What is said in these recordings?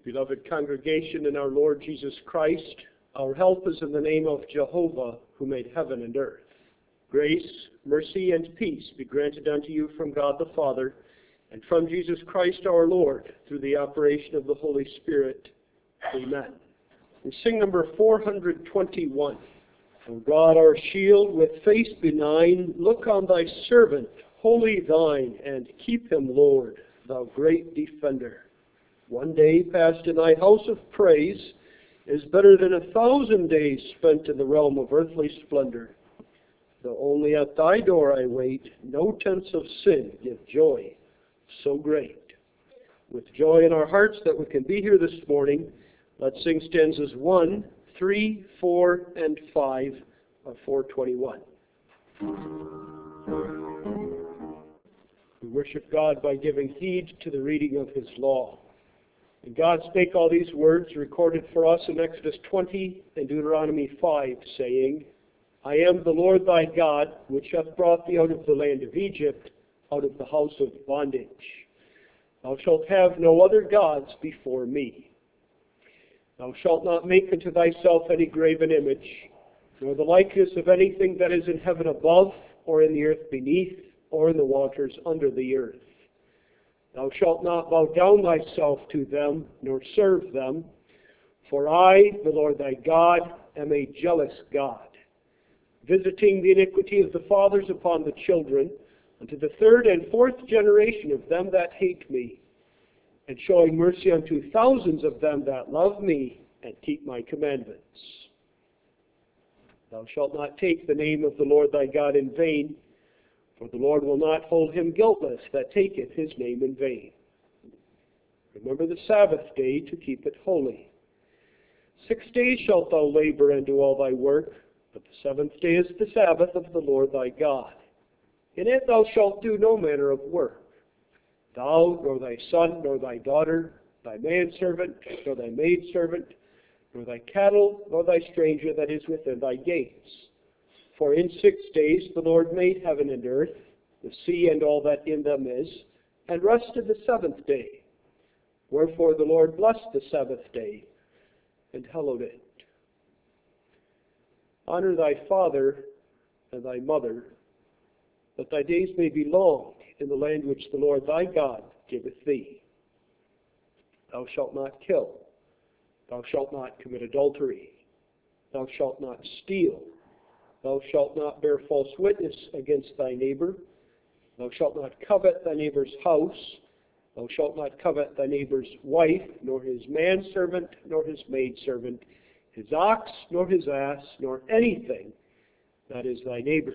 Beloved congregation in our Lord Jesus Christ, our help is in the name of Jehovah, who made heaven and earth. Grace, mercy, and peace be granted unto you from God the Father, and from Jesus Christ our Lord, through the operation of the Holy Spirit. Amen. We sing number 421. O God, our shield, with face benign, look on thy servant, wholly thine, and keep him, Lord, thou great defender. One day passed in thy house of praise is better than 1,000 days spent in the realm of earthly splendor. Though only at thy door I wait, no tents of sin give joy so great. With joy in our hearts that we can be here this morning, let's sing stanzas 1, 3, 4, and 5 of 421. We worship God by giving heed to the reading of his law. And God spake all these words recorded for us in Exodus 20 and Deuteronomy 5, saying, I am the Lord thy God, which hath brought thee out of the land of Egypt, out of the house of bondage. Thou shalt have no other gods before me. Thou shalt not make unto thyself any graven image, nor the likeness of anything that is in heaven above, or in the earth beneath, or in the waters under the earth. Thou shalt not bow down thyself to them, nor serve them. For I, the Lord thy God, am a jealous God, visiting the iniquity of the fathers upon the children, unto the third and fourth generation of them that hate me, and showing mercy unto thousands of them that love me, and keep my commandments. Thou shalt not take the name of the Lord thy God in vain, for the Lord will not hold him guiltless that taketh his name in vain. Remember the Sabbath day to keep it holy. 6 days shalt thou labor and do all thy work, but the seventh day is the Sabbath of the Lord thy God. In it thou shalt do no manner of work, thou, nor thy son, nor thy daughter, thy manservant, nor thy maidservant, nor thy cattle, nor thy stranger that is within thy gates. For in 6 days the Lord made heaven and earth, the sea and all that in them is, and rested the seventh day. Wherefore the Lord blessed the Sabbath day, and hallowed it. Honor thy father and thy mother, that thy days may be long in the land which the Lord thy God giveth thee. Thou shalt not kill. Thou shalt not commit adultery. Thou shalt not steal. Thou shalt not bear false witness against thy neighbor. Thou shalt not covet thy neighbor's house. Thou shalt not covet thy neighbor's wife, nor his manservant, nor his maidservant, his ox, nor his ass, nor anything that is thy neighbor's.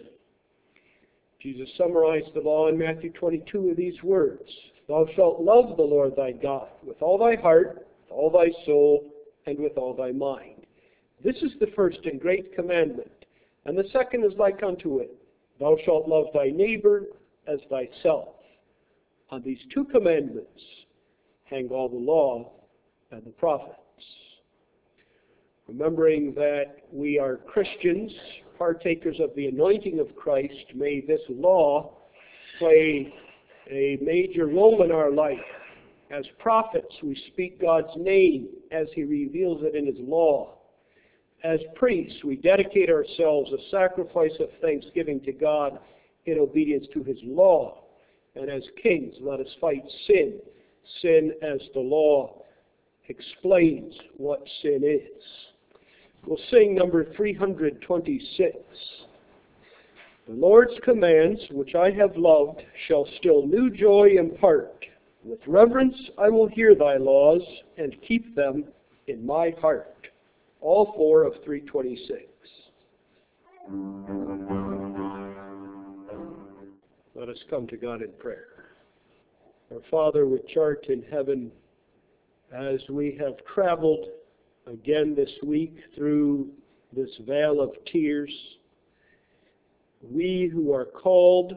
Jesus summarized the law in Matthew 22 with these words, Thou shalt love the Lord thy God with all thy heart, with all thy soul, and with all thy mind. This is the first and great commandment. And the second is like unto it, Thou shalt love thy neighbor as thyself. On these two commandments hang all the law and the prophets. Remembering that we are Christians, partakers of the anointing of Christ, may this law play a major role in our life. As prophets, we speak God's name as he reveals it in his law. As priests, we dedicate ourselves a sacrifice of thanksgiving to God in obedience to his law. And as kings, let us fight sin. Sin as the law explains what sin is. We'll sing number 326. The Lord's commands, which I have loved, shall still new joy impart. With reverence I will hear thy laws, and keep them in my heart. All four of 326. Let us come to God in prayer. Our Father, which art in heaven, as we have traveled again this week through this vale of tears, we who are called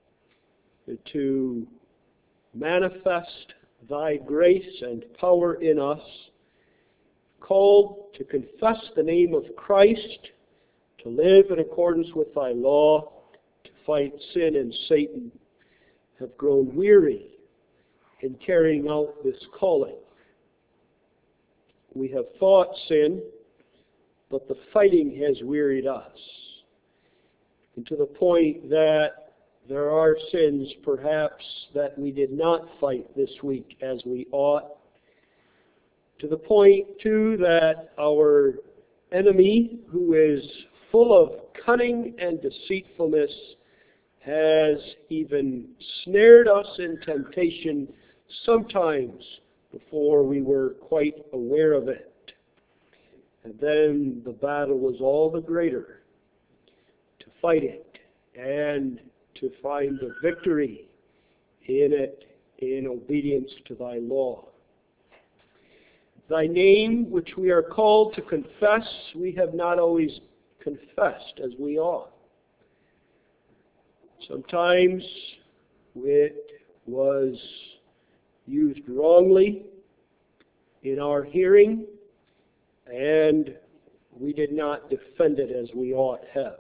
to manifest thy grace and power in us, called to confess the name of Christ, to live in accordance with thy law, to fight sin and Satan, have grown weary in carrying out this calling. we have fought sin, but the fighting has wearied us. And to the point that there are sins, perhaps, that we did not fight this week as we ought. To the point, too, that our enemy, who is full of cunning and deceitfulness, has even snared us in temptation sometimes before we were quite aware of it. And then the battle was all the greater to fight it and to find the victory in it in obedience to thy law. Thy name, which we are called to confess, we have not always confessed as we ought. Sometimes it was used wrongly in our hearing, and we did not defend it as we ought have.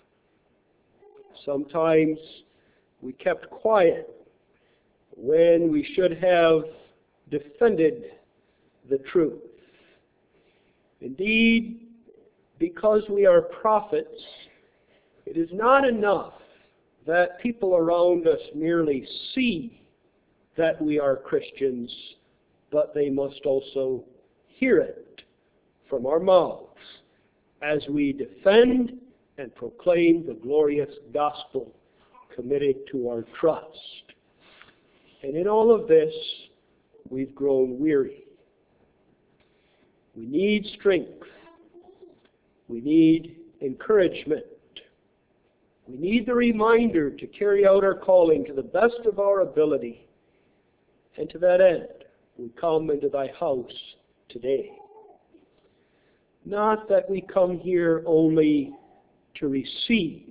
Sometimes we kept quiet when we should have defended the truth. Indeed, because we are prophets, it is not enough that people around us merely see that we are Christians, but they must also hear it from our mouths as we defend and proclaim the glorious gospel committed to our trust. And in all of this, we've grown weary. We need strength. We need encouragement. We need the reminder to carry out our calling to the best of our ability. And to that end, we come into thy house today. Not that we come here only to receive.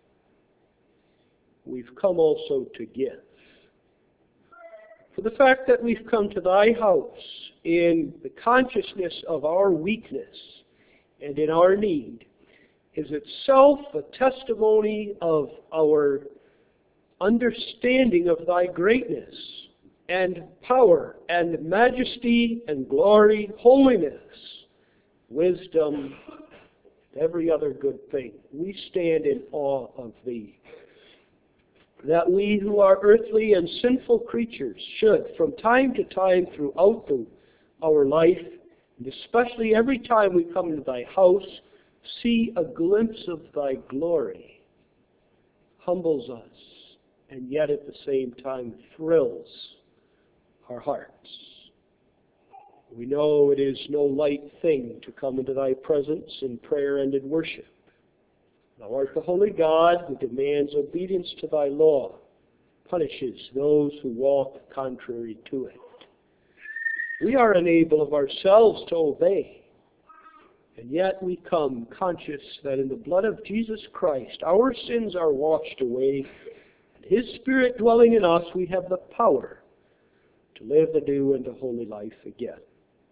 We've come also to give. For the fact that we've come to thy house in the consciousness of our weakness and in our need is itself a testimony of our understanding of thy greatness and power and majesty and glory, holiness, wisdom, every other good thing. We stand in awe of thee. That we who are earthly and sinful creatures should, from time to time throughout our life, and especially every time we come into thy house, see a glimpse of thy glory, humbles us, and yet at the same time thrills our hearts. We know it is no light thing to come into thy presence in prayer and in worship. Thou art the holy God who demands obedience to thy law, punishes those who walk contrary to it. We are unable of ourselves to obey, and yet we come conscious that in the blood of Jesus Christ our sins are washed away, and his Spirit dwelling in us, we have the power to live the new and the holy life again.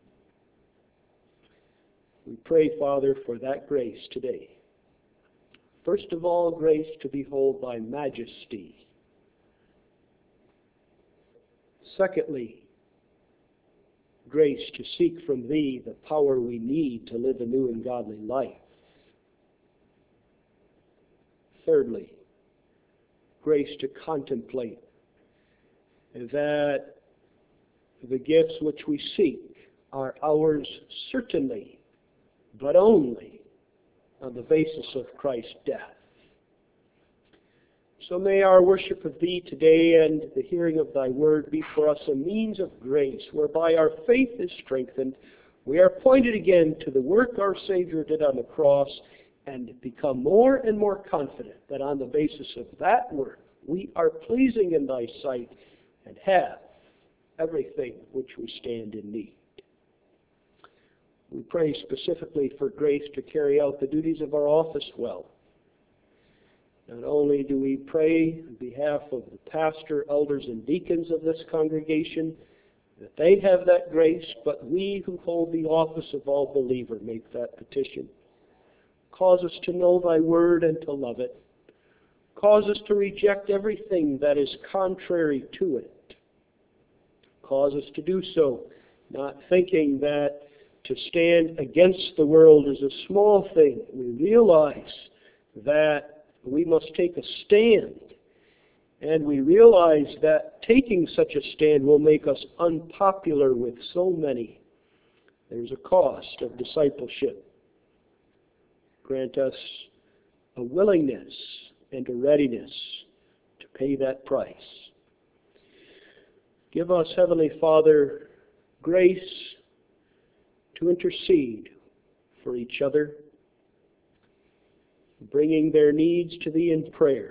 We pray, Father, for that grace today. First of all, grace to behold thy majesty. Secondly, grace to seek from thee the power we need to live a new and godly life. Thirdly, grace to contemplate that the gifts which we seek are ours certainly, but only on the basis of Christ's death. So may our worship of thee today and the hearing of thy word be for us a means of grace, whereby our faith is strengthened. We are pointed again to the work our Savior did on the cross, and become more and more confident that on the basis of that work we are pleasing in thy sight and have everything which we stand in need. We pray specifically for grace to carry out the duties of our office well. Not only do we pray on behalf of the pastor, elders, and deacons of this congregation that they have that grace, but we who hold the office of all believer make that petition. Cause us to know thy word and to love it. Cause us to reject everything that is contrary to it. Cause us to do so, not thinking that to stand against the world is a small thing. We realize that we must take a stand. And we realize that taking such a stand will make us unpopular with so many. There's a cost of discipleship. Grant us a willingness and a readiness to pay that price. Give us, Heavenly Father, grace to intercede for each other, bringing their needs to Thee in prayer.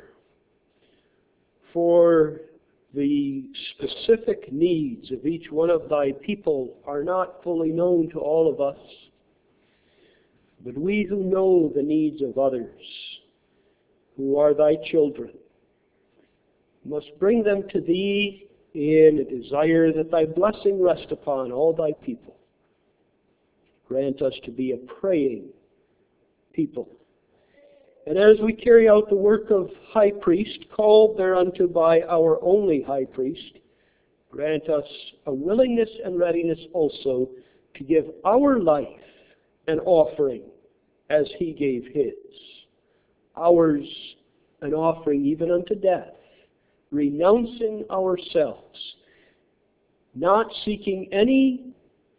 For the specific needs of each one of Thy people are not fully known to all of us, but we who know the needs of others, who are Thy children, must bring them to Thee in a desire that Thy blessing rest upon all Thy people. Grant us to be a praying people. And as we carry out the work of high priest, called thereunto by our only high priest, grant us a willingness and readiness also to give our life an offering as He gave His. Ours an offering even unto death, renouncing ourselves, not seeking any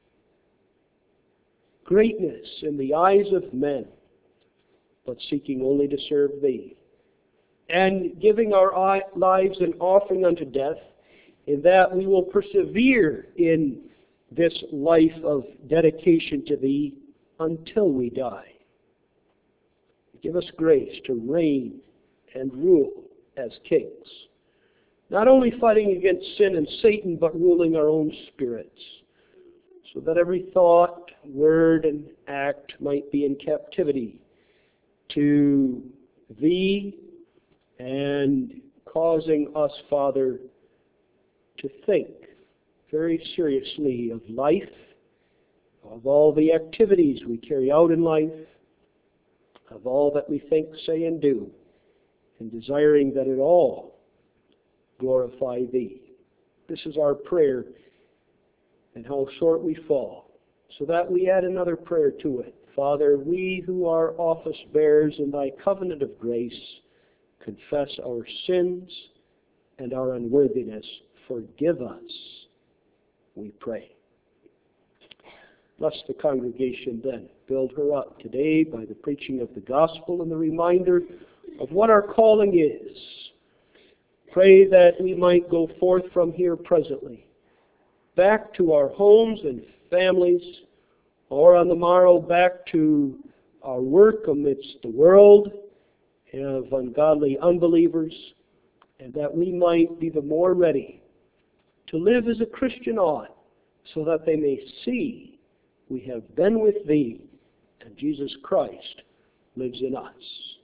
greatness in the eyes of men, but seeking only to serve Thee, and giving our lives an offering unto death, in that we will persevere in this life of dedication to Thee until we die. Give us grace to reign and rule as kings, not only fighting against sin and Satan, but ruling our own spirits, so that every thought, word, and act might be in captivity to Thee, and causing us, Father, to think very seriously of life, of all the activities we carry out in life, of all that we think, say, and do, and desiring that it all glorify Thee. This is our prayer, and how short we fall, so that we add another prayer to it. Father, we who are office bearers in Thy covenant of grace confess our sins and our unworthiness. Forgive us, we pray. Bless the congregation then. Build her up today by the preaching of the gospel and the reminder of what our calling is. Pray that we might go forth from here presently, back to our homes and families, or on the morrow back to our work amidst the world of ungodly unbelievers, and that we might be the more ready to live as a Christian ought, so that they may see we have been with Thee, and Jesus Christ lives in us.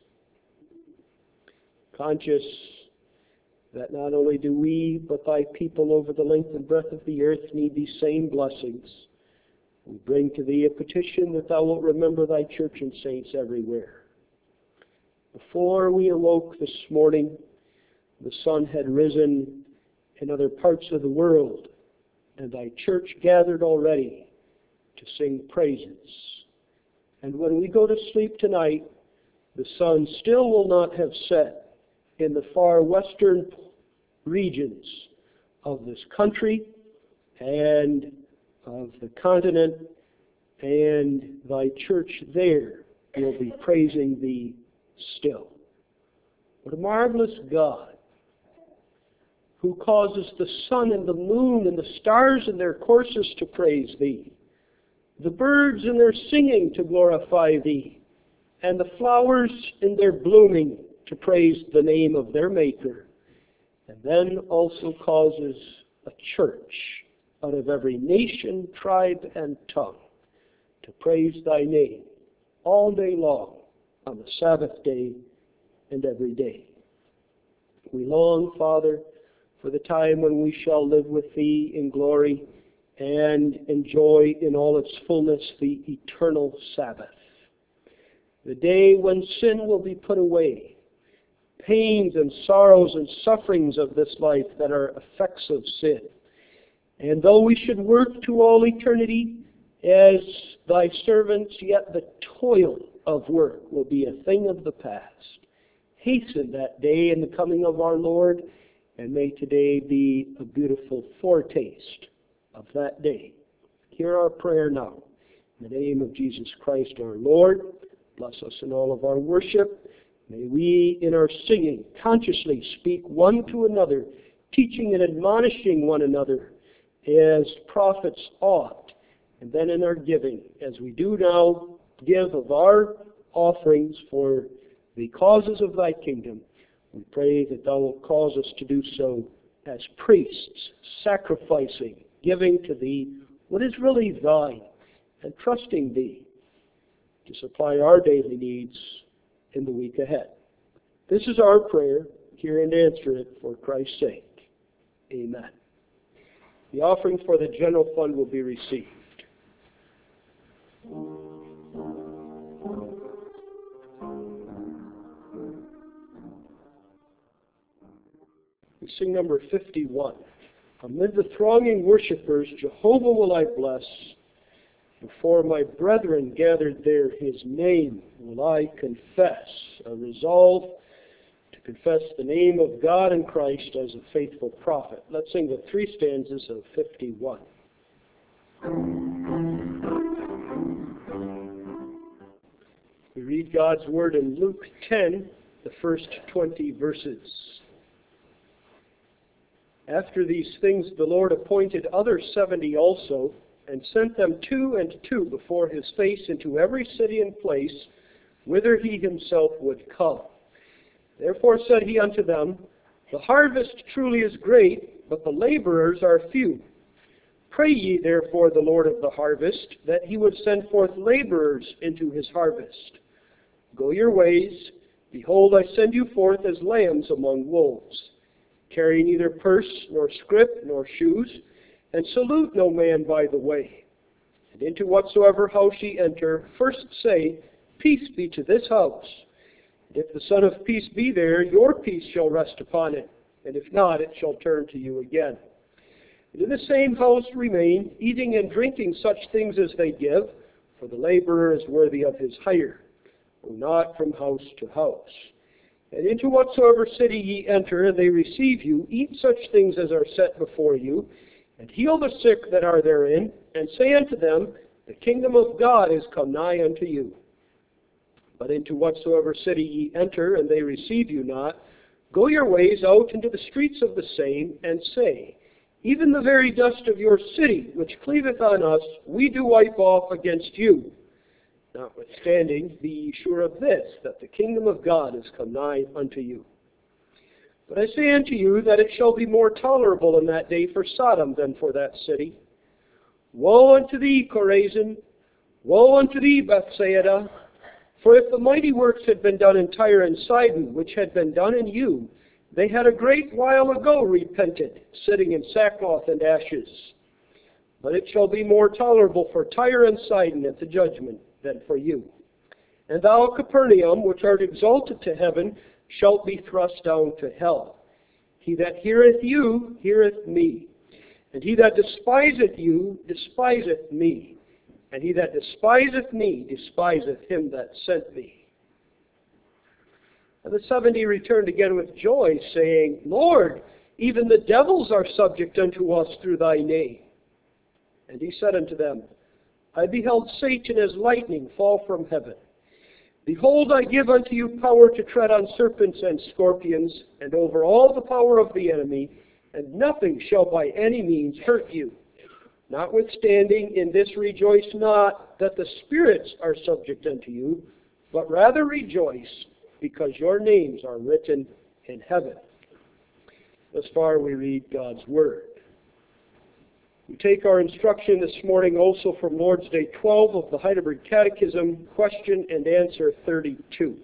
Conscious that not only do we, but Thy people over the length and breadth of the earth need these same blessings, we bring to Thee a petition that Thou wilt remember Thy church and saints everywhere. Before we awoke this morning, the sun had risen in other parts of the world, and Thy church gathered already to sing praises. And when we go to sleep tonight, the sun still will not have set in the far western regions of this country and of the continent, and Thy church there will be praising Thee still. What a marvelous God, who causes the sun and the moon and the stars in their courses to praise Thee, the birds in their singing to glorify Thee, and the flowers in their blooming to praise the name of their Maker, and then also causes a church out of every nation, tribe, and tongue to praise Thy name all day long on the Sabbath day and every day. We long, Father, for the time when we shall live with Thee in glory and enjoy in all its fullness the eternal Sabbath. The day when sin will be put away, pains and sorrows and sufferings of this life that are effects of sin. And though we should work to all eternity as thy servants, yet the toil of work will be a thing of the past. Hasten that day in the coming of our Lord, and may today be a beautiful foretaste of that day. Hear our prayer now. In the name of Jesus Christ our Lord, bless us in all of our worship. May we in our singing consciously speak one to another, teaching and admonishing one another as prophets ought. And then in our giving, as we do now, give of our offerings for the causes of thy kingdom. We pray that thou wilt cause us to do so as priests, sacrificing, giving to thee what is really thine, and trusting thee to supply our daily needs in the week ahead. This is our prayer. Hear and answer it for Christ's sake. Amen. The offering for the general fund will be received. We sing number 51. Amid the thronging worshipers, Jehovah will I bless. Before my brethren gathered there, his name will I confess. A resolve to confess the name of God and Christ as a faithful prophet. Let's sing the 3 stanzas of 51. We read God's word in Luke 10, the first 20 verses. After these things the Lord appointed other 70 also, and sent them 2 and 2 before his face into every city and place, whither he himself would come. Therefore said he unto them, The harvest truly is great, but the laborers are few. Pray ye therefore the Lord of the harvest, that he would send forth laborers into his harvest. Go your ways, behold, I send you forth as lambs among wolves. Carry neither purse, nor scrip, nor shoes, and salute no man by the way. And into whatsoever house ye enter, first say, Peace be to this house. And if the Son of Peace be there, your peace shall rest upon it, and if not, it shall turn to you again. And in the same house remain, eating and drinking such things as they give, for the laborer is worthy of his hire. Go not from house to house. And into whatsoever city ye enter, and they receive you, eat such things as are set before you, and heal the sick that are therein, and say unto them, The kingdom of God is come nigh unto you. But into whatsoever city ye enter, and they receive you not, go your ways out into the streets of the same, and say, Even the very dust of your city, which cleaveth on us, we do wipe off against you. Notwithstanding, be ye sure of this, that the kingdom of God is come nigh unto you. But I say unto you that it shall be more tolerable in that day for Sodom than for that city. Woe unto thee, Chorazin! Woe unto thee, Bethsaida! For if the mighty works had been done in Tyre and Sidon, which had been done in you, they had a great while ago repented, sitting in sackcloth and ashes. But it shall be more tolerable for Tyre and Sidon at the judgment than for you. And thou, Capernaum, which art exalted to heaven, shalt be thrust down to hell. He that heareth you, heareth me. And he that despiseth you, despiseth me. And he that despiseth me, despiseth him that sent me. And the 70 returned again with joy, saying, Lord, even the devils are subject unto us through thy name. And he said unto them, I beheld Satan as lightning fall from heaven. Behold, I give unto you power to tread on serpents and scorpions, and over all the power of the enemy, and nothing shall by any means hurt you. Notwithstanding, in this rejoice not that the spirits are subject unto you, but rather rejoice, because your names are written in heaven. Thus far we read God's Word. We take our instruction this morning also from Lord's Day 12 of the Heidelberg Catechism, question and answer 32.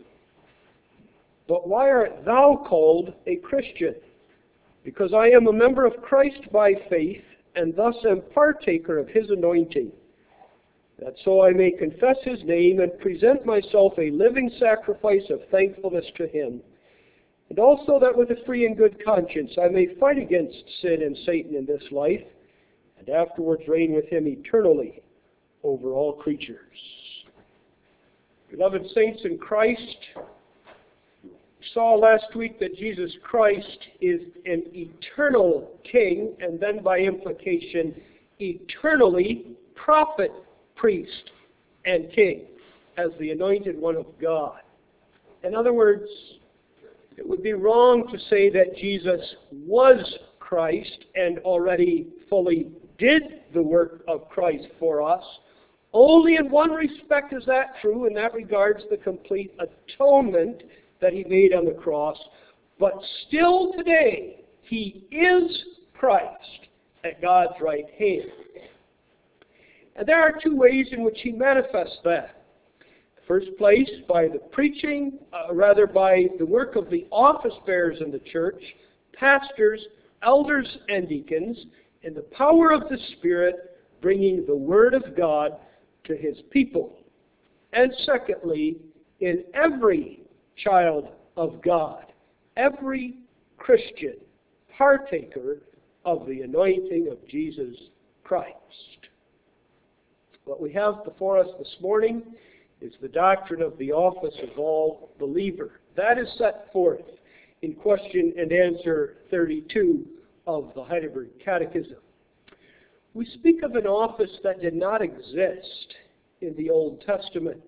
But why art thou called a Christian? Because I am a member of Christ by faith, and thus am partaker of his anointing, that so I may confess his name and present myself a living sacrifice of thankfulness to him, and also that with a free and good conscience I may fight against sin and Satan in this life, and afterwards reign with him eternally. over all creatures. Beloved saints in Christ, we saw last week that Jesus Christ is an eternal King, and then by implication, eternally prophet, priest, and King, as the anointed one of God. In other words, it would be wrong to say that Jesus was Christ and already fully did the work of Christ for us. Only in one respect is that true, and that regards the complete atonement that he made on the cross. But still today, he is Christ at God's right hand. And there are two ways in which he manifests that. First place, by the preaching, by the work of the office bearers in the church, pastors, elders, and deacons, in the power of the Spirit, bringing the Word of God to his people. And secondly, in every child of God, every Christian partaker of the anointing of Jesus Christ. What we have before us this morning is the doctrine of the office of all believer. That is set forth in question and answer 32 of the Heidelberg Catechism. We speak of an office that did not exist in the Old Testament.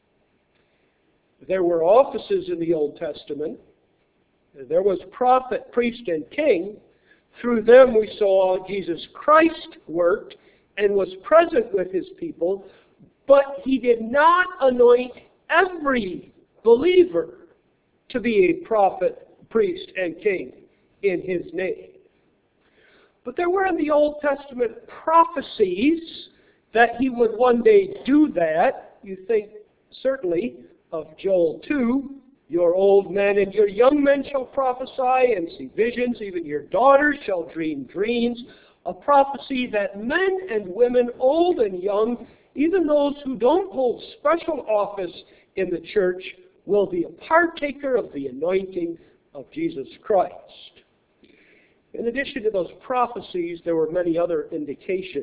There were offices in the Old Testament. There was prophet, priest, and king. Through them we saw Jesus Christ worked and was present with his people, but he did not anoint every believer to be a prophet, priest, and king in his name. But there were in the Old Testament prophecies that he would one day do that. You think certainly of Joel 2, your old men and your young men shall prophesy and see visions, even your daughters shall dream dreams. A prophecy that men and women, old and young, even those who don't hold special office in the church, will be a partaker of the anointing of Jesus Christ. In addition to those prophecies, there were many other indications.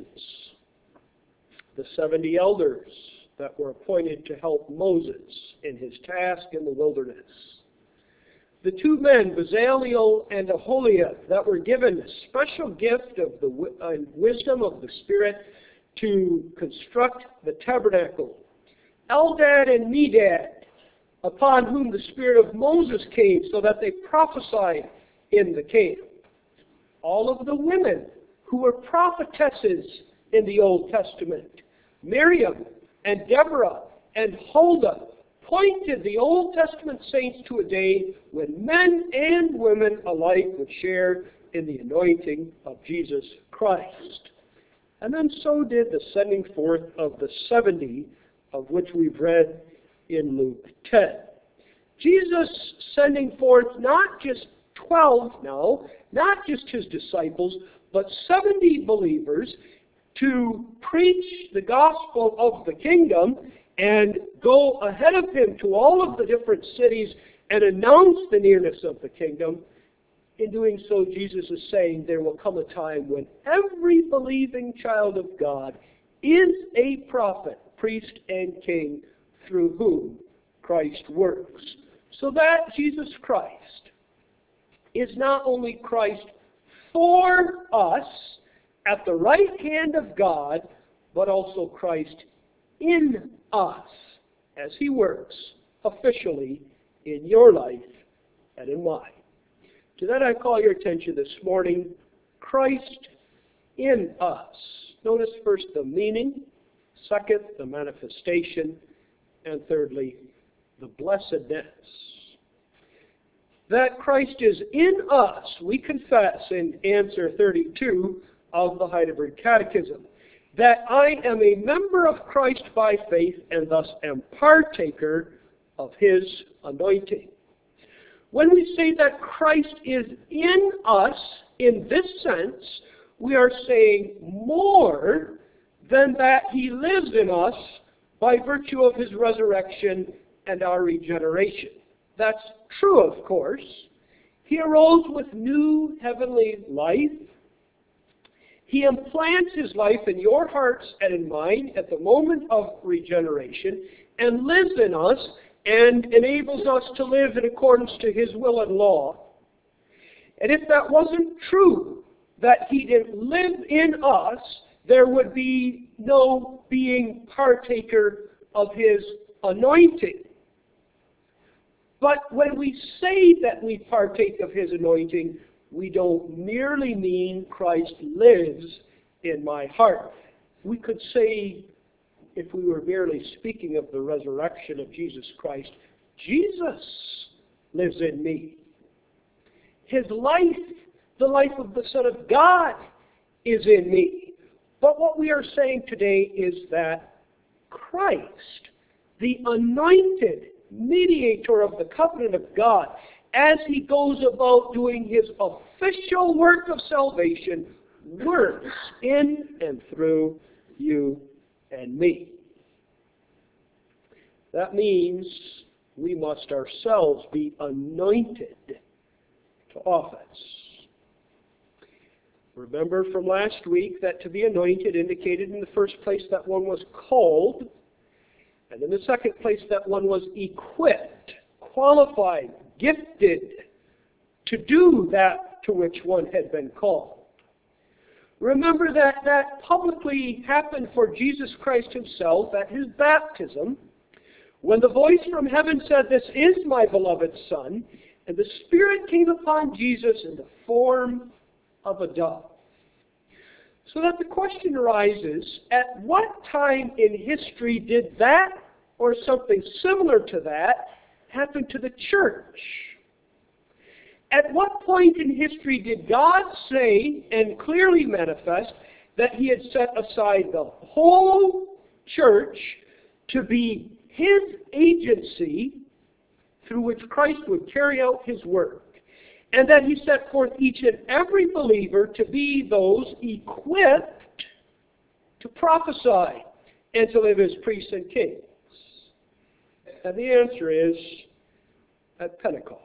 The 70 elders that were appointed to help Moses in his task in the wilderness. The two men, Bezaleel and Aholiab, that were given a special gift of the wisdom of the Spirit to construct the tabernacle. Eldad and Medad, upon whom the Spirit of Moses came so that they prophesied in the camp. All of the women who were prophetesses in the Old Testament, Miriam and Deborah and Huldah, pointed the Old Testament saints to a day when men and women alike would share in the anointing of Jesus Christ. And then so did the sending forth of the 70, of which we've read in Luke 10. Jesus sending forth not just 12 now, not just his disciples, but 70 believers to preach the gospel of the kingdom and go ahead of him to all of the different cities and announce the nearness of the kingdom. In doing so, Jesus is saying there will come a time when every believing child of God is a prophet, priest, and king through whom Christ works. So that Jesus Christ is not only Christ for us at the right hand of God, but also Christ in us as he works officially in your life and in mine. To that I call your attention this morning, Christ in us. Notice first the meaning, second the manifestation, and thirdly the blessedness. That Christ is in us, we confess in answer 32 of the Heidelberg Catechism, that I am a member of Christ by faith and thus am partaker of his anointing. When we say that Christ is in us in this sense, we are saying more than that he lives in us by virtue of his resurrection and our regeneration. That's true, of course. He arose with new heavenly life, He implants His life in your hearts and in mine at the moment of regeneration and lives in us and enables us to live in accordance to His will and law. And if that wasn't true, that He didn't live in us, there would be no being partaker of His anointing. But when we say that we partake of His anointing, we don't merely mean Christ lives in my heart. We could say, if we were merely speaking of the resurrection of Jesus Christ, Jesus lives in me. His life, the life of the Son of God, is in me. But what we are saying today is that Christ, the anointed mediator of the covenant of God, as He goes about doing His official work of salvation, works in and through you and me. That means we must ourselves be anointed to office. Remember from last week that to be anointed indicated in the first place that one was called, and in the second place that one was equipped, qualified, gifted to do that to which one had been called. Remember that publicly happened for Jesus Christ Himself at His baptism, when the voice from heaven said, "This is my beloved Son," and the Spirit came upon Jesus in the form of a dove. So that the question arises, at what time in history did that, or something similar to that, happen to the church? At what point in history did God say and clearly manifest that He had set aside the whole church to be His agency through which Christ would carry out His work, and that He set forth each and every believer to be those equipped to prophesy and to live as priests and kings? And the answer is at Pentecost.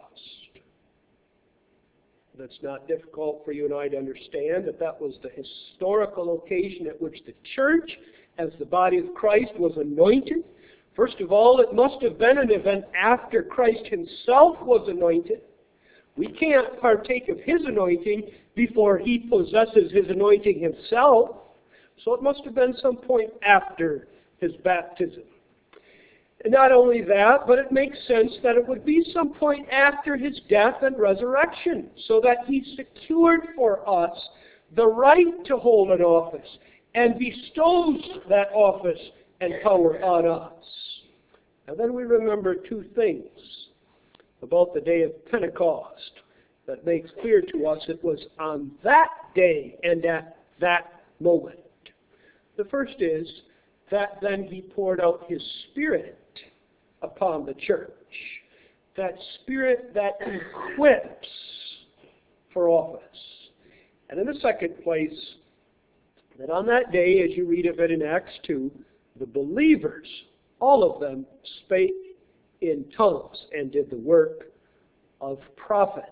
That's not difficult for you and I to understand, that was the historical occasion at which the church, as the body of Christ, was anointed. First of all, it must have been an event after Christ Himself was anointed. We can't partake of His anointing before He possesses His anointing Himself. So it must have been some point after His baptism. And not only that, but it makes sense that it would be some point after His death and resurrection, so that He secured for us the right to hold an office and bestows that office and power on us. And then we remember two things about the day of Pentecost that makes clear to us it was on that day and at that moment. The first is that then He poured out His Spirit upon the church. That Spirit that equips for office. And in the second place, that on that day, as you read of it in Acts 2, the believers, all of them, spake in tongues and did the work of prophet.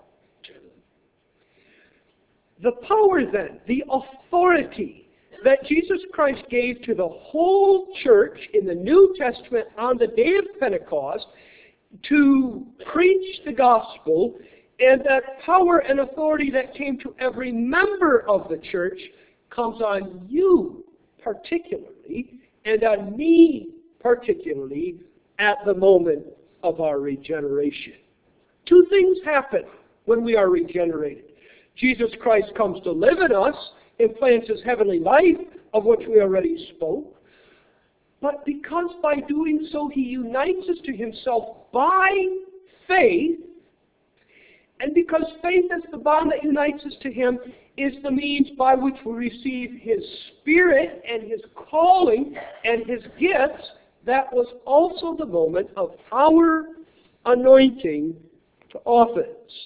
The power then, the authority that Jesus Christ gave to the whole church in the New Testament on the day of Pentecost to preach the gospel, and that power and authority that came to every member of the church comes on you particularly, and on me particularly, at the moment of our regeneration. Two things happen when we are regenerated. Jesus Christ comes to live in us, implants His heavenly life, of which we already spoke. But because by doing so He unites us to Himself by faith, and because faith is the bond that unites us to Him, is the means by which we receive His Spirit and His calling and His gifts, that was also the moment of our anointing to office.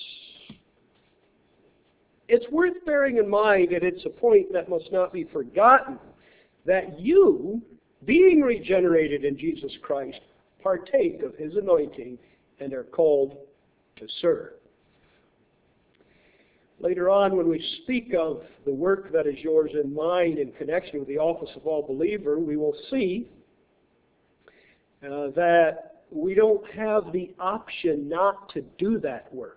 It's worth bearing in mind, and it's a point that must not be forgotten, that you, being regenerated in Jesus Christ, partake of His anointing and are called to serve. Later on, when we speak of the work that is yours and mine in connection with the office of all believer, we will see that we don't have the option not to do that work.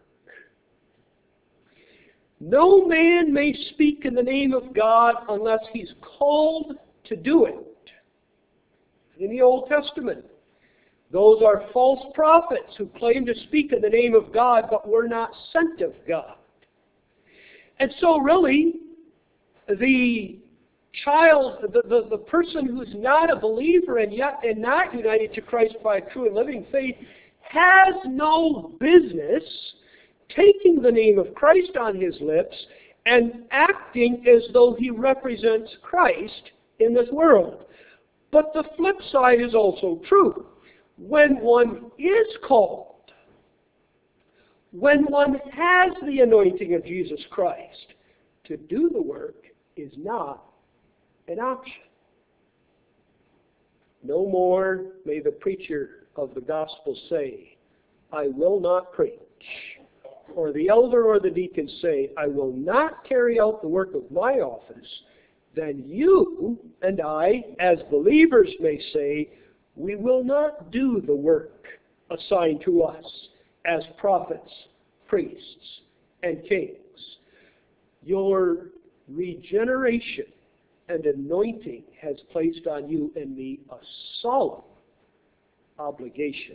No man may speak in the name of God unless he's called to do it. In the Old Testament, those are false prophets who claim to speak in the name of God but were not sent of God. And so really, the person who's not a believer and not united to Christ by a true and living faith has no business taking the name of Christ on his lips and acting as though he represents Christ in this world. But the flip side is also true. When one is called, when one has the anointing of Jesus Christ, to do the work is not an option. No more may the preacher of the gospel say, I will not preach. Or the elder or the deacon say, I will not carry out the work of my office. Then you and I, as believers, may say, we will not do the work assigned to us as prophets, priests, and kings. Your regeneration and anointing has placed on you and me a solemn obligation.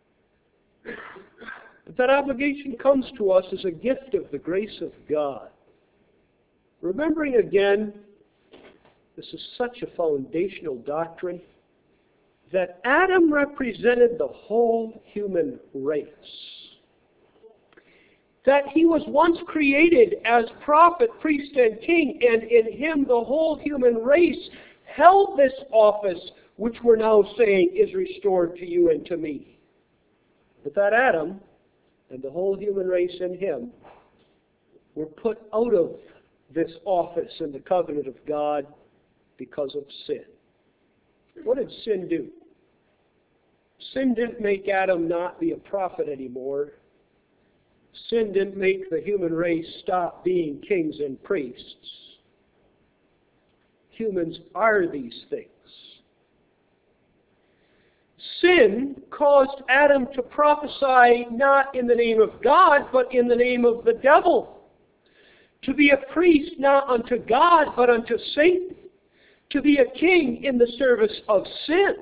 But that obligation comes to us as a gift of the grace of God. Remembering again, this is such a foundational doctrine, that Adam represented the whole human race. That he was once created as prophet, priest, and king, and in him the whole human race held this office, which we're now saying is restored to you and to me. But that Adam and the whole human race in him were put out of this office in the covenant of God because of sin. What did sin do? Sin didn't make Adam not be a prophet anymore. Sin didn't make the human race stop being kings and priests. Humans are these things. Sin caused Adam to prophesy not in the name of God, but in the name of the devil. To be a priest not unto God, but unto Satan. To be a king in the service of sin.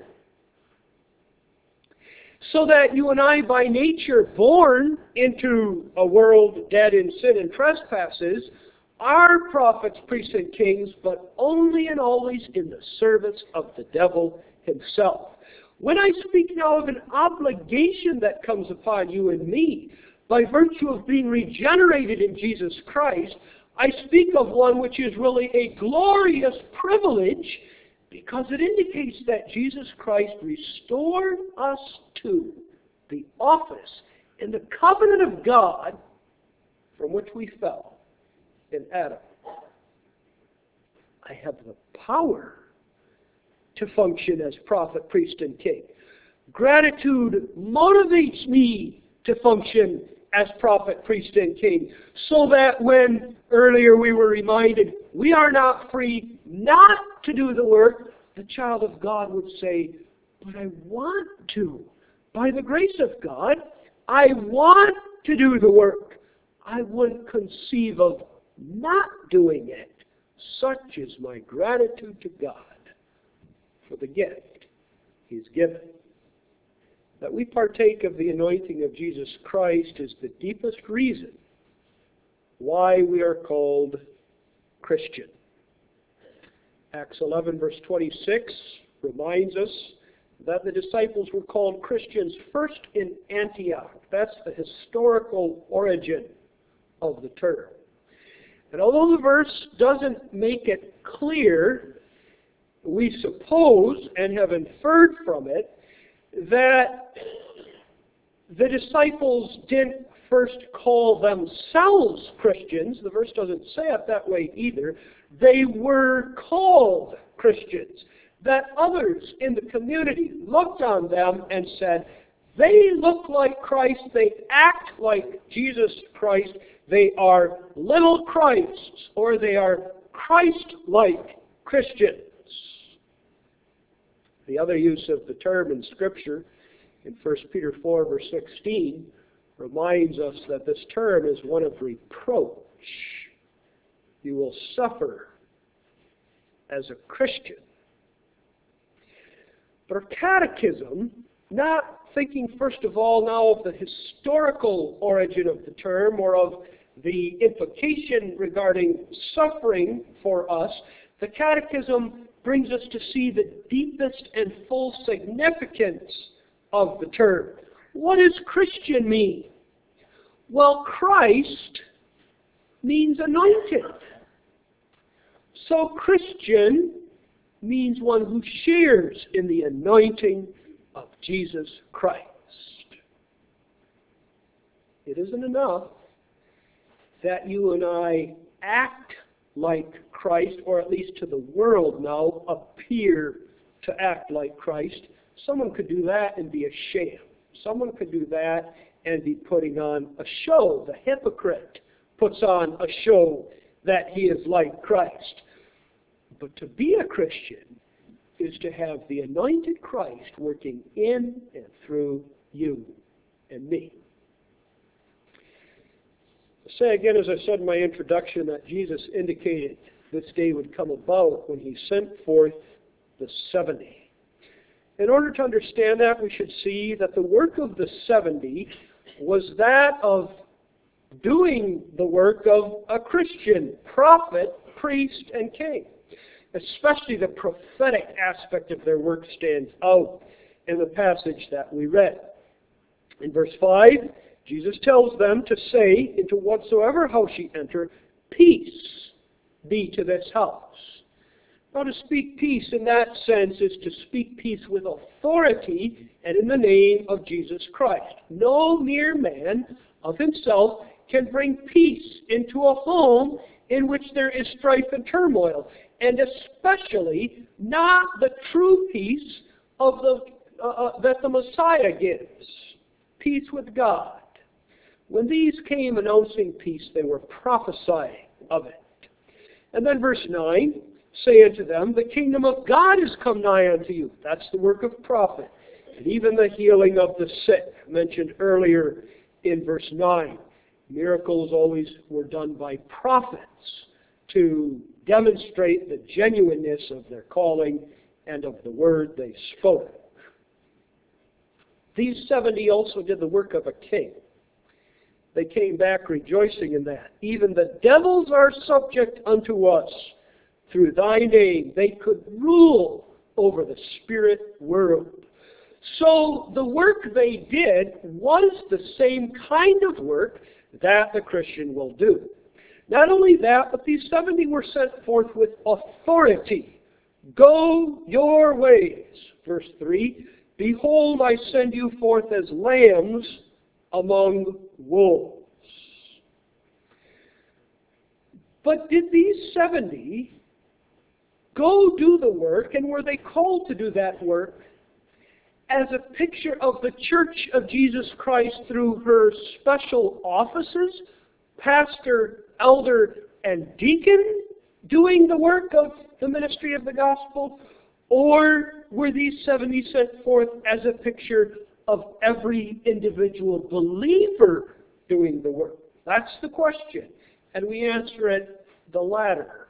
So that you and I, by nature, born into a world dead in sin and trespasses, are prophets, priests, and kings, but only and always in the service of the devil himself. When I speak now of an obligation that comes upon you and me, by virtue of being regenerated in Jesus Christ, I speak of one which is really a glorious privilege, because it indicates that Jesus Christ restored us to the office in the covenant of God from which we fell in Adam. I have the power to function as prophet, priest, and king. Gratitude motivates me to function as prophet, priest, and king, so that when earlier we were reminded we are not free not to do the work, the child of God would say, but I want to. By the grace of God, I want to do the work. I wouldn't conceive of not doing it. Such is my gratitude to God for the gift He's given. That we partake of the anointing of Jesus Christ is the deepest reason why we are called Christian. Acts 11 verse 26 reminds us that the disciples were called Christians first in Antioch. That's the historical origin of the term. And although the verse doesn't make it clear, we suppose and have inferred from it that the disciples didn't first call themselves Christians. The verse doesn't say it that way either. They were called Christians. That others in the community looked on them and said, They look like Christ. They act like Jesus Christ. They are little Christs, or they are Christ-like Christians. The other use of the term in Scripture in 1 Peter 4, verse 16, reminds us that this term is one of reproach. You will suffer as a Christian. But our catechism, not thinking first of all now of the historical origin of the term or of the implication regarding suffering for us, the catechism brings us to see the deepest and full significance of the term. What does Christian mean? Well, Christ means anointed. So Christian means one who shares in the anointing of Jesus Christ. It isn't enough that you and I act like Christ, or at least to the world now, appear to act like Christ. Someone could do that and be a sham. Someone could do that and be putting on a show. The hypocrite puts on a show that he is like Christ. But to be a Christian is to have the anointed Christ working in and through you and me. I'll say again, as I said in my introduction, that Jesus indicated this day would come about when he sent forth the 70. In order to understand that, we should see that the work of the 70 was that of doing the work of a Christian prophet, priest, and king. Especially the prophetic aspect of their work stands out in the passage that we read. In verse 5, Jesus tells them to say, into whatsoever house ye enter, peace be to this house. Now, to speak peace in that sense is to speak peace with authority and in the name of Jesus Christ. No mere man of himself can bring peace into a home in which there is strife and turmoil, and especially not the true peace of that the Messiah gives, peace with God. When these came announcing peace, they were prophesying of it. And then verse 9, say unto them, the kingdom of God is come nigh unto you. That's the work of prophet. And even the healing of the sick, mentioned earlier in verse 9. Miracles always were done by prophets to demonstrate the genuineness of their calling and of the word they spoke. These 70 also did the work of a king. They came back rejoicing in that. Even the devils are subject unto us. Through thy name they could rule over the spirit world. So the work they did was the same kind of work that the Christian will do. Not only that, but these 70 were sent forth with authority. Go your ways. Verse 3, behold, I send you forth as lambs among wolves. But did these 70 go do the work, and were they called to do that work as a picture of the Church of Jesus Christ through her special offices, pastor, elder, and deacon, doing the work of the ministry of the gospel? Or were these 70 sent forth as a picture of every individual believer doing the work? That's the question. And we answer it the latter.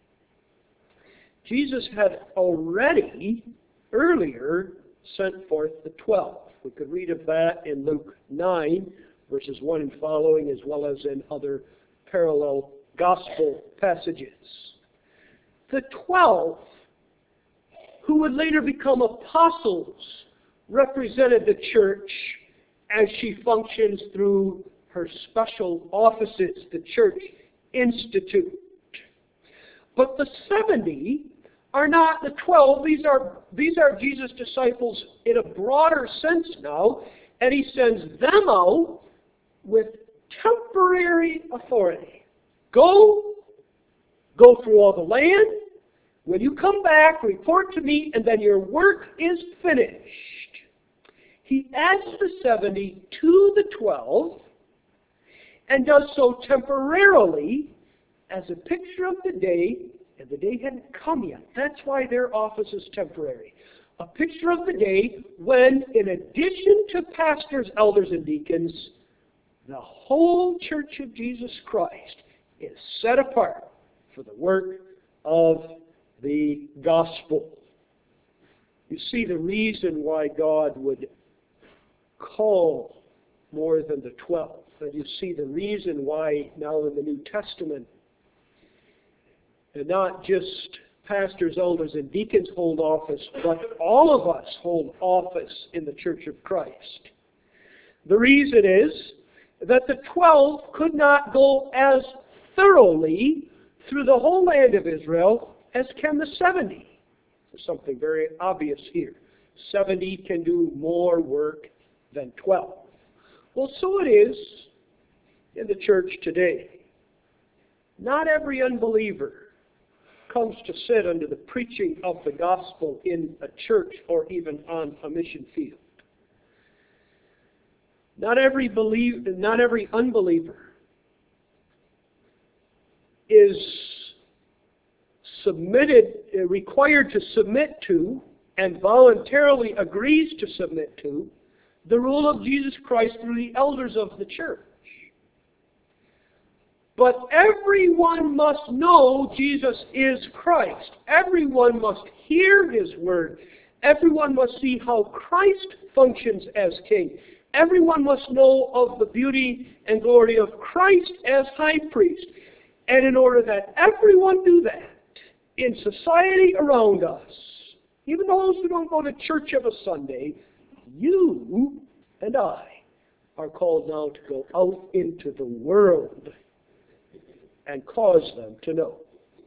Jesus had already, earlier, sent forth the 12. We could read of that in Luke 9, verses 1 and following, as well as in other parallel gospel passages. The 12, who would later become apostles, represented the church as she functions through her special offices, the church institute. But the 70 are not the 12. These are Jesus' disciples in a broader sense now, and he sends them out with temporary authority. Go through all the land. When you come back, report to me, and then your work is finished. He adds the 70 to the 12 and does so temporarily as a picture of the day, and the day hadn't come yet. That's why their office is temporary. A picture of the day when, in addition to pastors, elders, and deacons, the whole Church of Jesus Christ is set apart for the work of the gospel. You see the reason why God would call more than the 12. And you see the reason why now in the New Testament, and not just pastors, elders, and deacons hold office, but all of us hold office in the Church of Christ. The reason is that the 12 could not go as thoroughly through the whole land of Israel as can the 70. There's something very obvious here. 70 can do more work than 12. Well, so it is in the church today. Not every unbeliever comes to sit under the preaching of the gospel in a church or even on a mission field. Not every unbeliever is required to submit to and voluntarily agrees to submit to the rule of Jesus Christ through the elders of the church. But everyone must know Jesus is Christ. Everyone must hear His word. Everyone must see how Christ functions as King. Everyone must know of the beauty and glory of Christ as High Priest. And in order that everyone do that in society around us, even those who don't go to church of a Sunday, you and I are called now to go out into the world and cause them to know.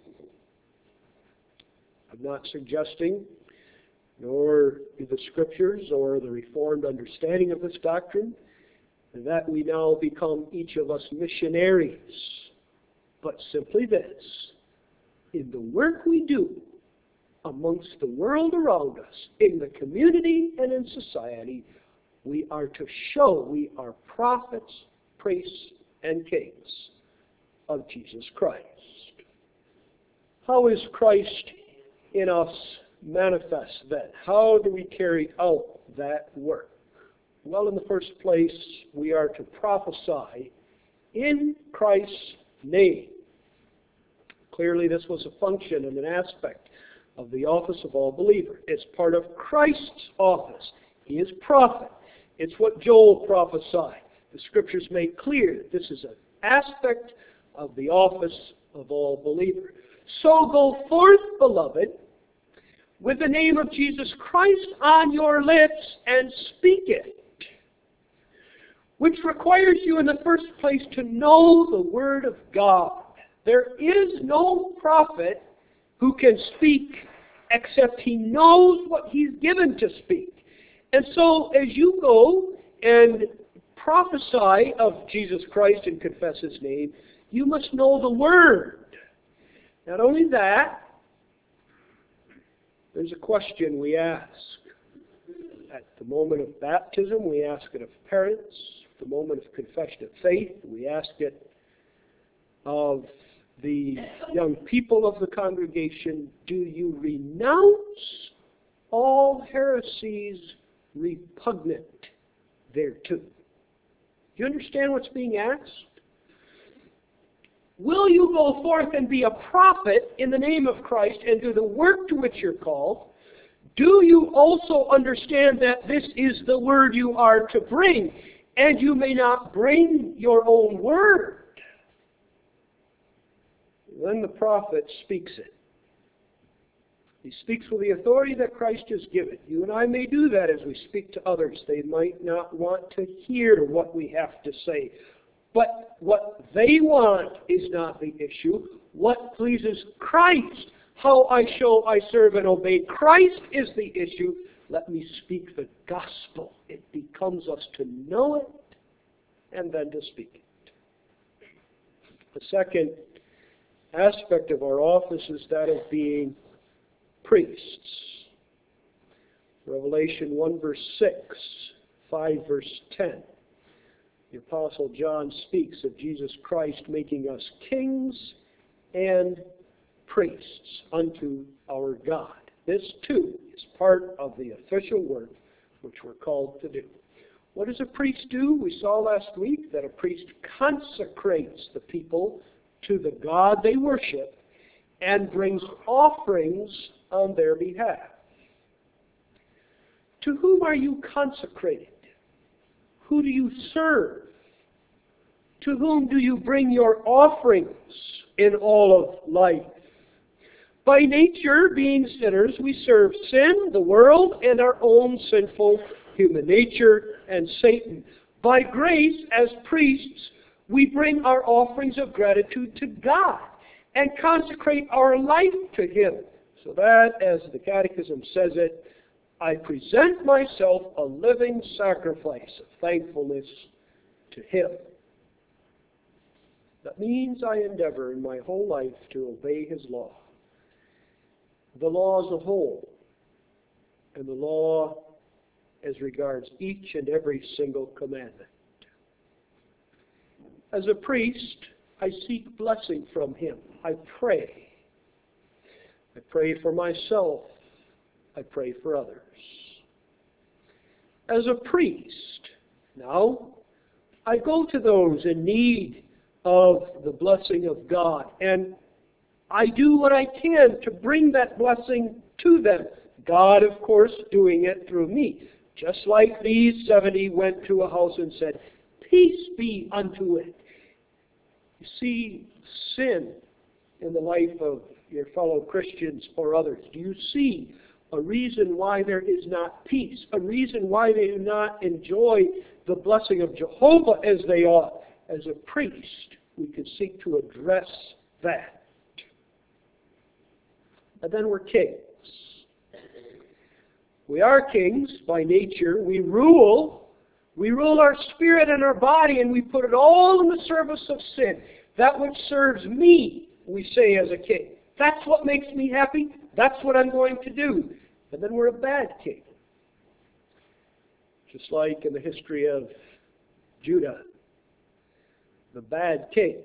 I'm not suggesting, nor the Scriptures or the Reformed understanding of this doctrine, that we now become each of us missionaries, but simply this: in the work we do amongst the world around us, in the community and in society, we are to show we are prophets, priests, and kings of Jesus Christ. How is Christ in us manifest then? How do we carry out that work? Well, in the first place, we are to prophesy in Christ's name. Clearly, this was a function and an aspect of the office of all believer. It's part of Christ's office. He is prophet. It's what Joel prophesied. The Scriptures make clear that this is an aspect of the office of all believer. So go forth, beloved, with the name of Jesus Christ on your lips and speak it, which requires you in the first place to know the Word of God. There is no prophet who can speak except he knows what he's given to speak. And so as you go and prophesy of Jesus Christ and confess His name, you must know the Word. Not only that, there's a question we ask. At the moment of baptism, we ask it of parents. At the moment of confession of faith, we ask it of the young people of the congregation. Do you renounce all heresies repugnant thereto? Do you understand what's being asked? Will you go forth and be a prophet in the name of Christ and do the work to which you're called? Do you also understand that this is the word you are to bring, and you may not bring your own word? Then the prophet speaks it. He speaks with the authority that Christ has given. You and I may do that as we speak to others. They might not want to hear what we have to say. But what they want is not the issue. What pleases Christ, how I show I serve and obey Christ, is the issue. Let me speak the gospel. It becomes us to know it and then to speak it. The second aspect of our office is that of being priests. Revelation 1 verse 6 5 verse 10. The Apostle John speaks of Jesus Christ making us kings and priests unto our God. This too is part of the official work which we're called to do. What does a priest do? We saw last week that a priest consecrates the people to the God they worship and brings offerings on their behalf. To whom are you consecrated? Who do you serve? To whom do you bring your offerings in all of life? By nature, being sinners, we serve sin, the world, and our own sinful human nature and Satan. By grace, as priests, we bring our offerings of gratitude to God and consecrate our life to Him. So that, as the Catechism says it, I present myself a living sacrifice of thankfulness to Him. That means I endeavor in my whole life to obey His law. The law as a whole, and the law as regards each and every single commandment. As a priest, I seek blessing from Him. I pray. I pray for myself. I pray for others. As a priest, now, I go to those in need of the blessing of God, and I do what I can to bring that blessing to them. God, of course, doing it through me. Just like these 70 went to a house and said, "Peace be unto it." You see sin in the life of your fellow Christians or others. Do you see a reason why there is not peace? A reason why they do not enjoy the blessing of Jehovah as they ought? As a priest, we can seek to address that. And then we're kings. We are kings by nature. We rule our spirit and our body, and we put it all in the service of sin. That which serves me, we say as a king. That's what makes me happy. That's what I'm going to do. And then we're a bad king. Just like in the history of Judah, the bad kings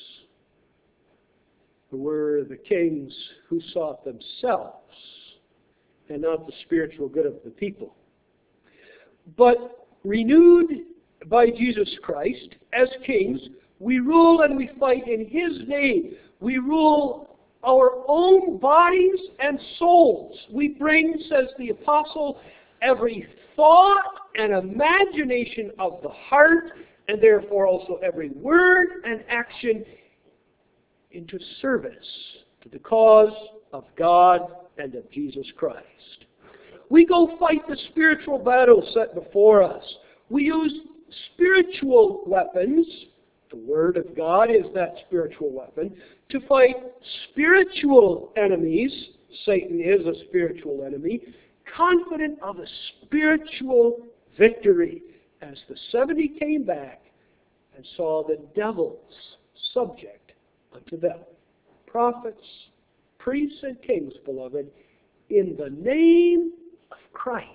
were the kings who sought themselves and not the spiritual good of the people. But renewed by Jesus Christ as kings, we rule and we fight in His name. We rule our own bodies and souls. We bring, says the apostle, every thought and imagination of the heart, and therefore also every word and action, into service to the cause of God and of Jesus Christ. We go fight the spiritual battle set before us. We use spiritual weapons. The Word of God is that spiritual weapon to fight spiritual enemies. Satan is a spiritual enemy, confident of a spiritual victory, as the 70 came back and saw the devils subject unto them. Prophets, priests, and kings, beloved, in the name of Christ.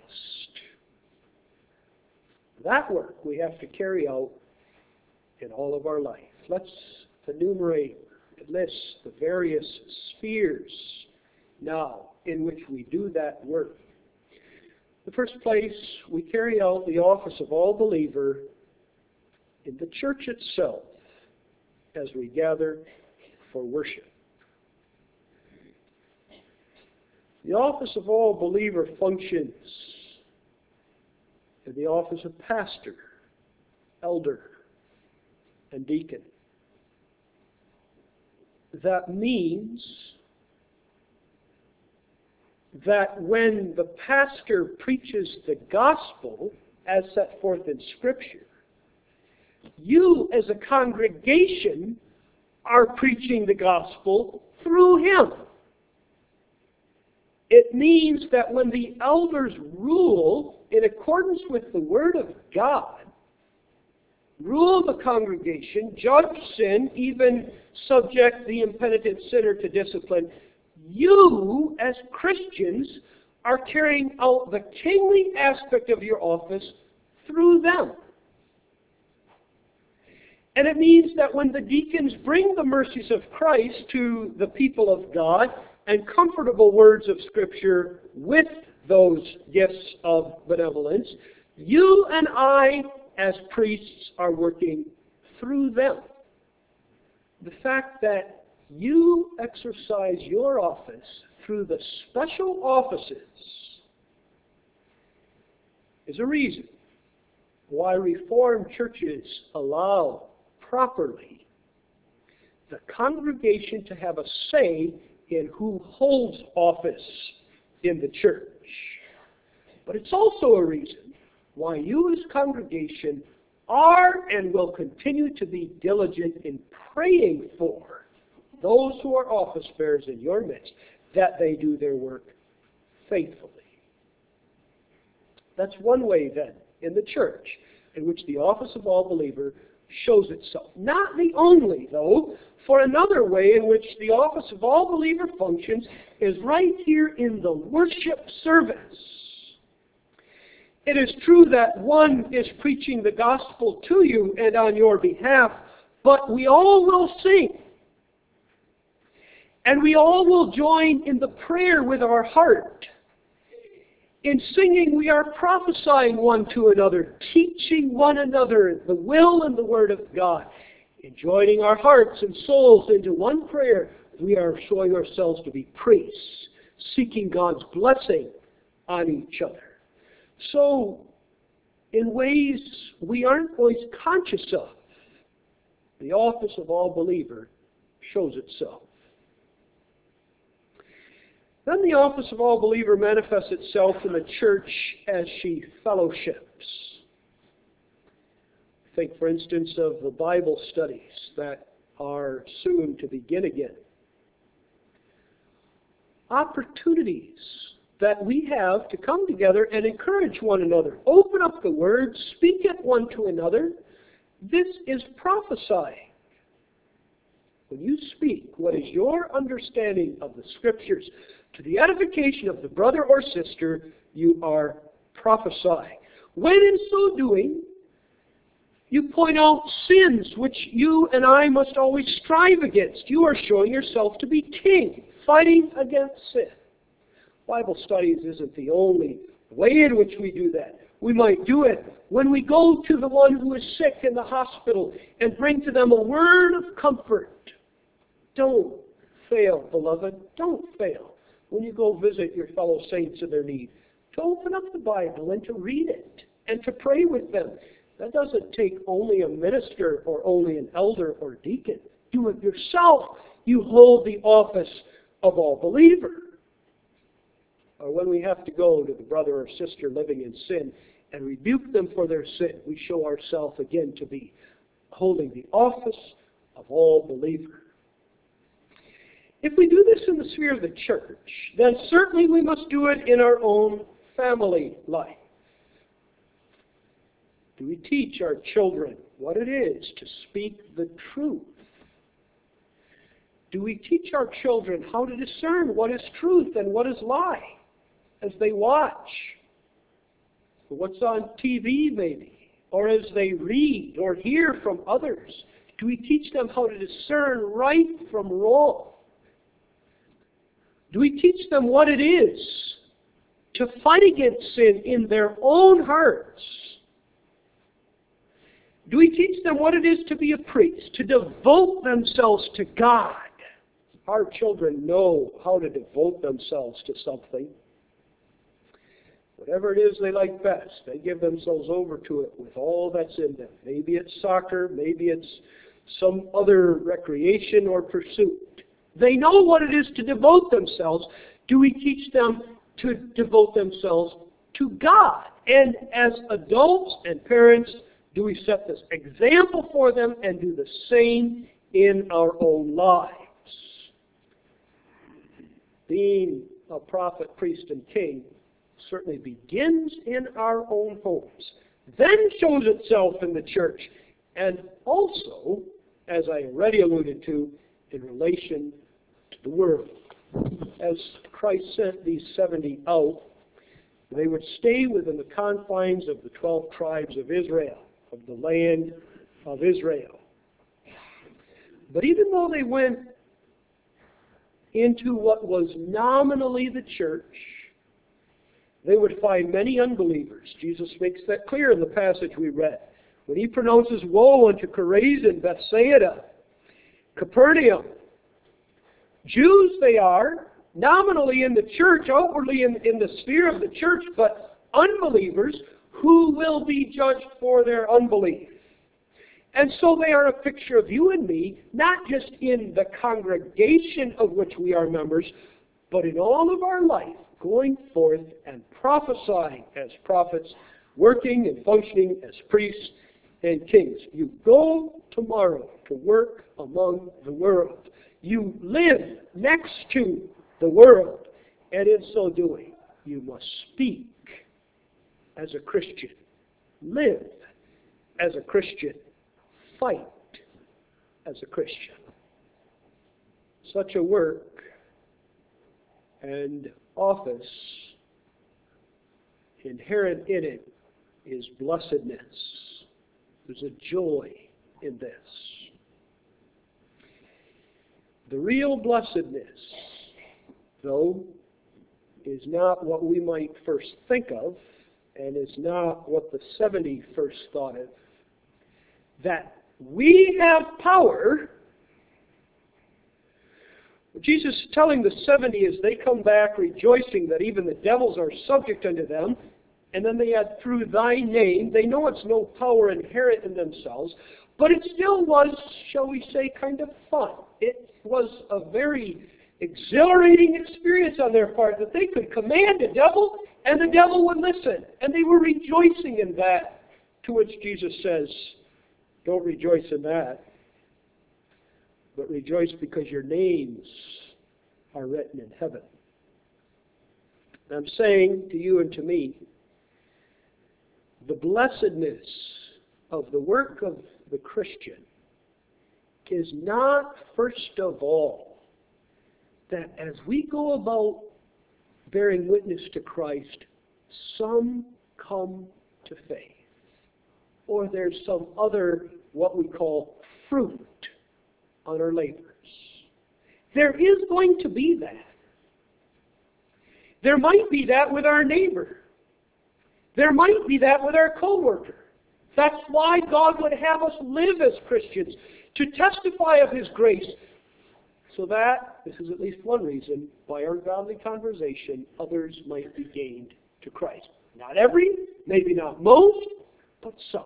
That work we have to carry out in all of our life. Let's enumerate and list the various spheres now in which we do that work. In the first place, we carry out the office of all believer in the church itself as we gather for worship. The office of all believer functions in the office of pastor, elder, and deacon. That means that when the pastor preaches the gospel as set forth in Scripture, you as a congregation are preaching the gospel through him. It means that when the elders rule in accordance with the Word of God, rule the congregation, judge sin, even subject the impenitent sinner to discipline, you, as Christians, are carrying out the kingly aspect of your office through them. And it means that when the deacons bring the mercies of Christ to the people of God and comfortable words of Scripture with those gifts of benevolence, you and I, as priests, are working through them. The fact that you exercise your office through the special offices is a reason why Reformed churches allow properly the congregation to have a say in who holds office in the church. But it's also a reason why you as congregation are and will continue to be diligent in praying for those who are office bearers in your midst, that they do their work faithfully. That's one way then in the church in which the office of all believer shows itself. Not the only, though, for another way in which the office of all believer functions is right here in the worship service. It is true that one is preaching the gospel to you and on your behalf, but we all will sing. And we all will join in the prayer with our heart. In singing, we are prophesying one to another, teaching one another the will and the word of God. In joining our hearts and souls into one prayer, we are showing ourselves to be priests, seeking God's blessing on each other. So, in ways we aren't always conscious of, the office of all believer shows itself. Then the office of all believer manifests itself in the church as she fellowships. Think, for instance, of the Bible studies that are soon to begin again. Opportunities that we have to come together and encourage one another. Open up the Word, speak it one to another. This is prophesying. When you speak what is your understanding of the Scriptures to the edification of the brother or sister, you are prophesying. When in so doing, you point out sins which you and I must always strive against. You are showing yourself to be king, fighting against sin. Bible studies isn't the only way in which we do that. We might do it when we go to the one who is sick in the hospital and bring to them a word of comfort. Don't fail, beloved. Don't fail when you go visit your fellow saints in their need, to open up the Bible and to read it and to pray with them. That doesn't take only a minister or only an elder or deacon. Do it yourself. You hold the office of all believer. Or when we have to go to the brother or sister living in sin and rebuke them for their sin, we show ourselves again to be holding the office of all believer. If we do this in the sphere of the church, then certainly we must do it in our own family life. Do we teach our children what it is to speak the truth? Do we teach our children how to discern what is truth and what is lie as they watch what's on TV maybe, or as they read or hear from others? Do we teach them how to discern right from wrong? Do we teach them what it is to fight against sin in their own hearts? Do we teach them what it is to be a priest, to devote themselves to God? Our children know how to devote themselves to something. Whatever it is they like best, they give themselves over to it with all that's in them. Maybe it's soccer, maybe it's some other recreation or pursuit. They know what it is to devote themselves. Do we teach them to devote themselves to God? And as adults and parents, do we set this example for them and do the same in our own lives? Being a prophet, priest, and king certainly begins in our own homes, then shows itself in the church, and also, as I already alluded to, in relation to the world. As Christ sent these 70 out, They would stay within the confines of the 12 tribes of Israel, of the land of Israel. But even though they went into what was nominally the church, they would find many unbelievers. Jesus makes that clear in the passage we read. When he pronounces woe unto Chorazin, Bethsaida, Capernaum, Jews they are, nominally in the church, outwardly in the sphere of the church, but unbelievers who will be judged for their unbelief. And so they are a picture of you and me, not just in the congregation of which we are members, but in all of our life, going forth and prophesying as prophets, working and functioning as priests and kings. You go tomorrow to work among the world. You live next to the world. And in so doing, you must speak as a Christian. Live as a Christian. Fight as a Christian. Such a work and office, inherent in it is blessedness. There's a joy in this. The real blessedness, though, is not what we might first think of, and is not what the 70 first thought of. That we have power. What Jesus is telling the 70 is they come back rejoicing that even the devils are subject unto them, and then they add through thy name. They know it's no power inherent in themselves, but it still was, shall we say, kind of fun. It was a very exhilarating experience on their part that they could command a devil and the devil would listen. And they were rejoicing in that, to which Jesus says, don't rejoice in that, but rejoice because your names are written in heaven. And I'm saying to you and to me, the blessedness of the work of the Christian is not, first of all, that as we go about bearing witness to Christ, some come to faith. Or there's some other, what we call, fruit on our labors. There is going to be that. There might be that with our neighbor. There might be that with our co-worker. That's why God would have us live as Christians, to testify of His grace, so that, this is at least one reason, by our godly conversation, others might be gained to Christ. Not every, maybe not most, but some.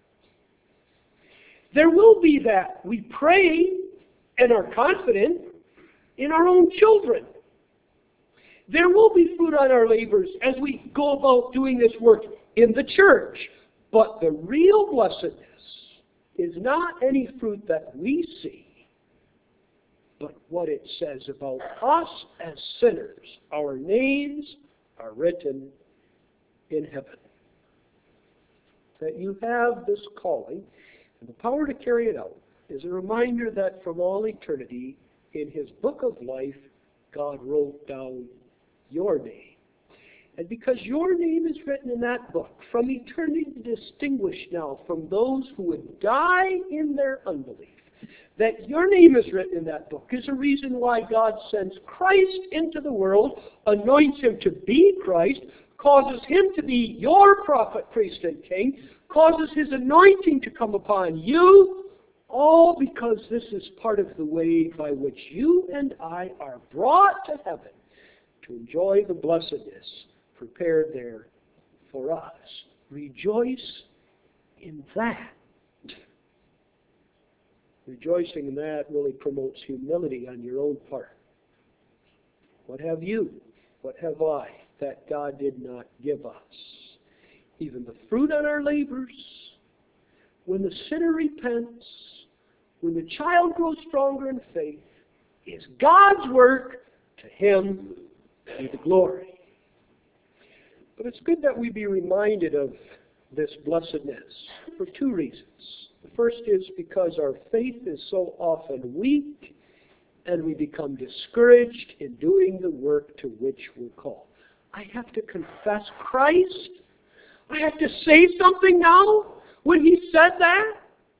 There will be that. We pray and are confident in our own children. There will be fruit on our labors as we go about doing this work in the church. But the real blessedness is not any fruit that we see, but what it says about us as sinners. Our names are written in heaven. That you have this calling and the power to carry it out is a reminder that from all eternity, in His book of life, God wrote down your name. And because your name is written in that book, from eternity distinguished now from those who would die in their unbelief, that your name is written in that book is a reason why God sends Christ into the world, anoints Him to be Christ, causes Him to be your prophet, priest, and king, causes His anointing to come upon you, all because this is part of the way by which you and I are brought to heaven to enjoy the blessedness prepared there for us. Rejoice in that. Rejoicing in that really promotes humility on your own part. What have you? What have I that God did not give us? Even the fruit on our labors, when the sinner repents, when the child grows stronger in faith, is God's work. To Him be the glory. But it's good that we be reminded of this blessedness for two reasons. The first is because our faith is so often weak and we become discouraged in doing the work to which we're called. I have to confess Christ? I have to say something now when He said that?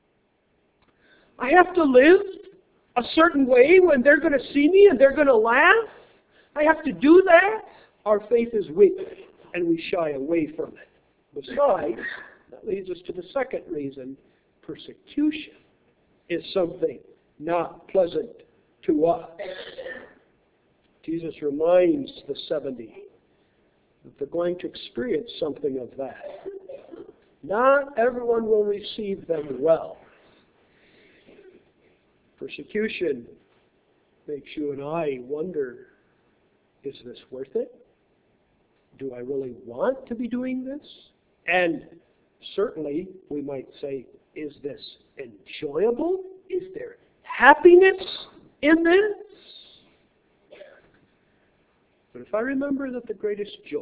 I have to live a certain way when they're going to see me and they're going to laugh? I have to do that? Our faith is weak and we shy away from it. Besides, that leads us to the second reason. Persecution is something not pleasant to us. Jesus reminds the 70 that they're going to experience something of that. Not everyone will receive them well. Persecution makes you and I wonder, is this worth it? Do I really want to be doing this? And certainly we might say, is this enjoyable? Is there happiness in this? But if I remember that the greatest joy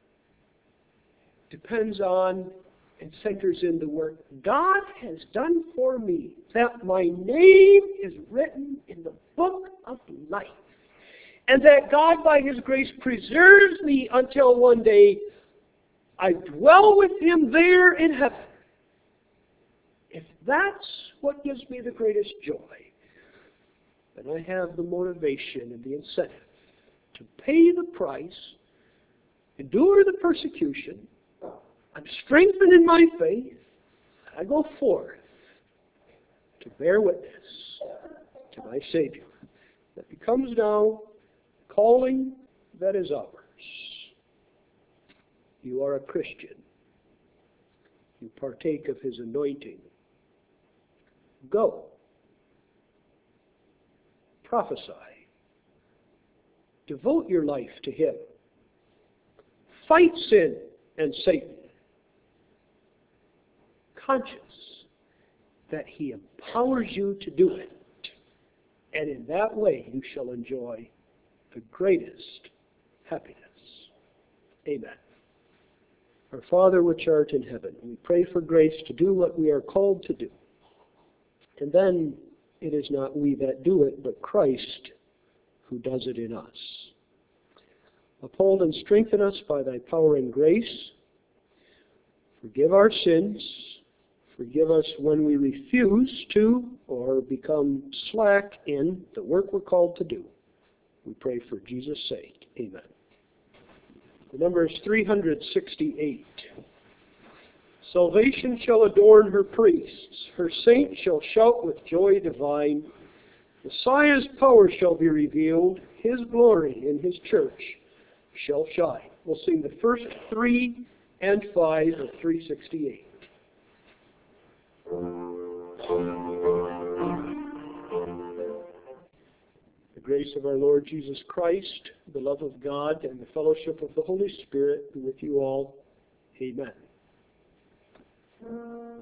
depends on and centers in the work God has done for me, that my name is written in the book of life, and that God by His grace preserves me until one day I dwell with Him there in heaven. If that's what gives me the greatest joy, then I have the motivation and the incentive to pay the price, endure the persecution. I'm strengthened in my faith. I go forth to bear witness to my Savior. That becomes now the calling that is ours. You are a Christian. You partake of His anointing. Go. Prophesy. Devote your life to Him. Fight sin and Satan. Conscious that He empowers you to do it. And in that way you shall enjoy the greatest happiness. Amen. Our Father which art in heaven, we pray for grace to do what we are called to do. And then it is not we that do it, but Christ who does it in us. Uphold and strengthen us by Thy power and grace. Forgive our sins. Forgive us when we refuse to or become slack in the work we're called to do. We pray for Jesus' sake. Amen. The number is 368. Salvation shall adorn her priests. Her saints shall shout with joy divine. Messiah's power shall be revealed. His glory in His church shall shine. We'll sing the first 3 and 5 of 368. The grace of our Lord Jesus Christ, the love of God, and the fellowship of the Holy Spirit be with you all. Amen.